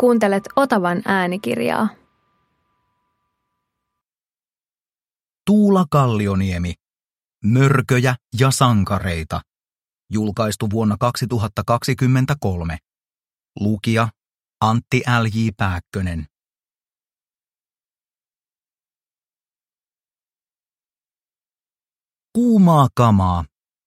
Kuuntelet Otavan äänikirjaa. Tuula Kallioniemi. Mörköjä ja sankareita. Julkaistu vuonna 2023. Lukija Antti L.J. Pääkkönen. Kuumaa kamaa.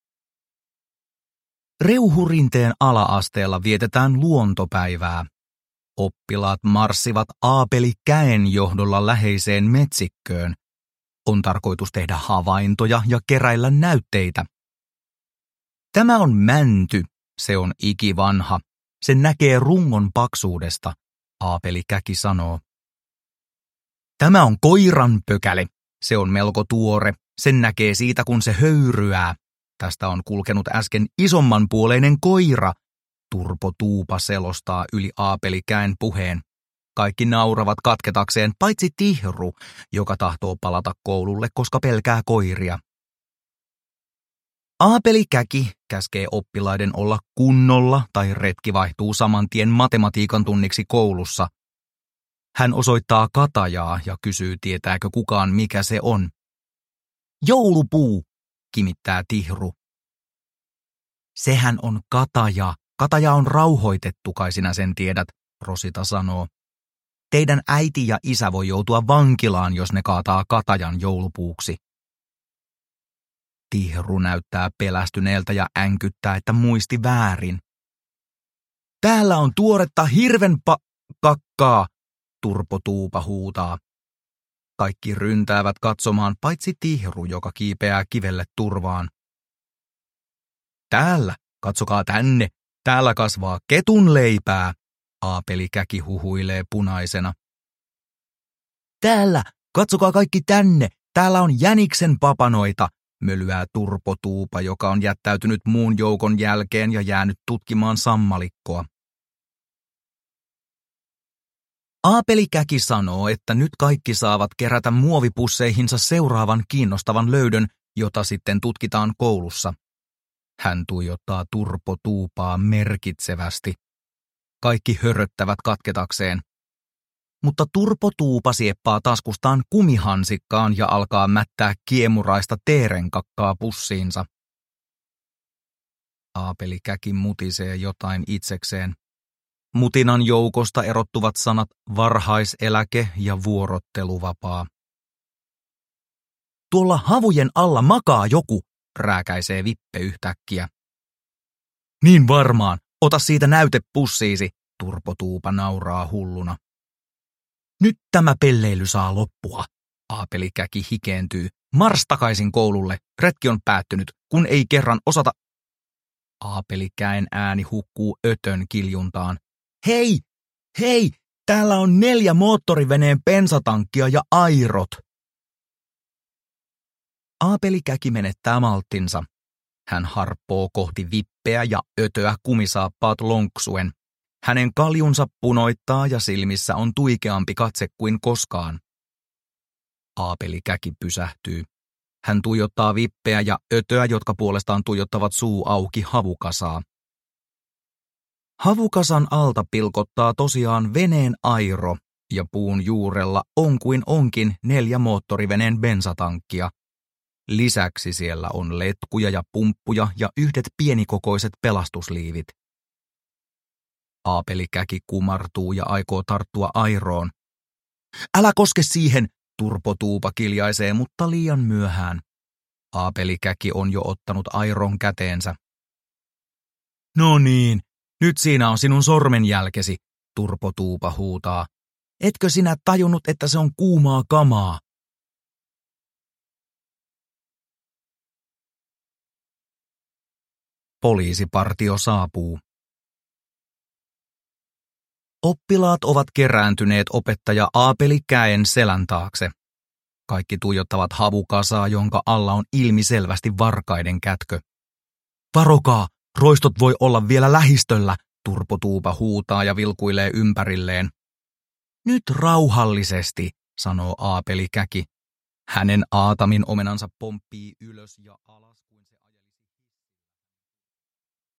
Reuhurinteen ala-asteella vietetään luontopäivää. Oppilaat marssivat Aapeli Käen johdolla läheiseen metsikköön. On tarkoitus tehdä havaintoja ja keräillä näytteitä. Tämä on mänty, se on ikivanha. Sen näkee rungon paksuudesta, Aapeli Käki sanoo. Tämä on koiranpökäle, se on melko tuore. Sen näkee siitä, kun se höyryää. Tästä on kulkenut äsken isommanpuoleinen koira, Turpo Tuupa selostaa yli Aapeli Käen puheen. Kaikki nauravat katketakseen, paitsi Tihru, joka tahtoo palata koululle, koska pelkää koiria. Aapeli Käki käskee oppilaiden olla kunnolla tai retki vaihtuu saman tien matematiikan tunniksi koulussa. Hän osoittaa katajaa ja kysyy, tietääkö kukaan mikä se on. Joulupuu, kimittää Tihru. Sehän on kataja. Kataja on rauhoitettu, kai sinä sen tiedät, Rosita sanoo. Teidän äiti ja isä voi joutua vankilaan, jos ne kaataa katajan joulupuuksi. Tihru näyttää pelästyneeltä ja änkyttää, että muisti väärin. Täällä on tuoretta kakkaa, Turpo Tuupa huutaa. Kaikki ryntäävät katsomaan, paitsi Tihru, joka kiipeää kivelle turvaan. Täällä, katsokaa tänne, täällä kasvaa ketunleipää, Aapeli Käki huhuilee punaisena. Täällä, katsokaa kaikki tänne, täällä on jäniksen papanoita, mölyää Turpo Tuupa, joka on jättäytynyt muun joukon jälkeen ja jäänyt tutkimaan sammalikkoa. Aapeli Käki sanoo, että nyt kaikki saavat kerätä muovipusseihinsa seuraavan kiinnostavan löydön, jota sitten tutkitaan koulussa. Hän tuijottaa Turpo Tuupaa merkitsevästi. Kaikki höröttävät katketakseen. Mutta Turpo Tuupa sieppaa taskustaan kumihansikkaan ja alkaa mättää kiemuraista teerenkakkaa pussiinsa. Aapeli Käki mutisee jotain itsekseen. Mutinan joukosta erottuvat sanat varhaiseläke ja vuorotteluvapaa. Tuolla havujen alla makaa joku, rääkäisee Vippe yhtäkkiä. Niin varmaan, ota siitä näyte pussiisi, Turpo Tuupa nauraa hulluna. Nyt tämä pelleily saa loppua, Aapeli Käki hikeentyy. Mars takaisin koululle, retki on päättynyt, kun ei kerran osata. Aapeli Käen ääni hukkuu ötön kiljuntaan. Hei, hei, täällä on 4 moottoriveneen bensatankkia ja airot. Aapeli Käki menettää malttinsa. Hän harppoo kohti Vippeä ja ötöä kumisaappaat lonksuen. Hänen kaljunsa punoittaa ja silmissä on tuikeampi katse kuin koskaan. Aapeli Käki pysähtyy. Hän tuijottaa Vippeä ja ötöä, jotka puolestaan tuijottavat suu auki havukasaa. Havukasan alta pilkottaa tosiaan veneen airo, ja puun juurella on kuin onkin 4 moottoriveneen bensatankkia. Lisäksi siellä on letkuja ja pumppuja ja 1 pienikokoiset pelastusliivit. Aapeli Käki kumartuu ja aikoo tarttua airoon. Älä koske siihen, Turpo Tuupa kiljaisee, mutta liian myöhään. Aapeli Käki on jo ottanut airon käteensä. No niin, nyt siinä on sinun sormenjälkesi, Turpo Tuupa huutaa. Etkö sinä tajunnut, että se on kuumaa kamaa? Poliisipartio saapuu. Oppilaat ovat kerääntyneet opettaja Aapeli Käen selän taakse. Kaikki tuijottavat havukasaa, jonka alla on ilmiselvästi varkaiden kätkö. Varokaa, roistot voi olla vielä lähistöllä, Turpo Tuupa huutaa ja vilkuilee ympärilleen. Nyt rauhallisesti, sanoo Aapeli Käki. Hänen aatamin omenansa pomppii ylös ja alas.